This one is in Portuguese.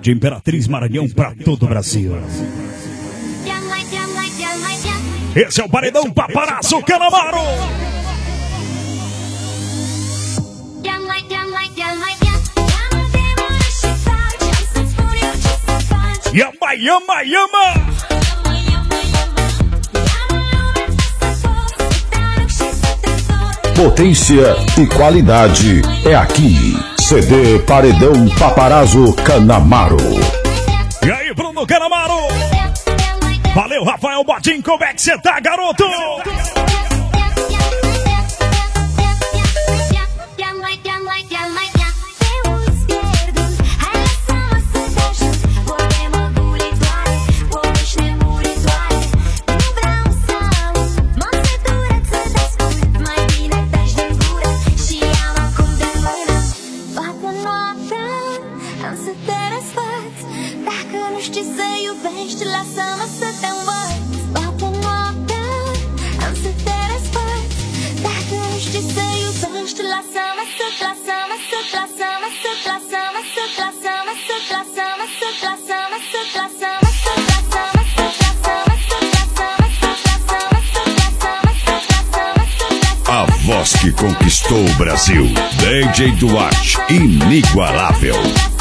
de Imperatriz Maranhão pra todo o Brasil. Esse é o Paredão Paparazzo Canamaro. Yama, yama, yama. Potência e qualidade é aqui. CD Paredão Paparazzo Canamaro. E aí, Bruno Canamaro? Valeu, Rafael Botim, como é que você tá, garoto? A voz que conquistou o Brasil, DJ Duarte, inigualável.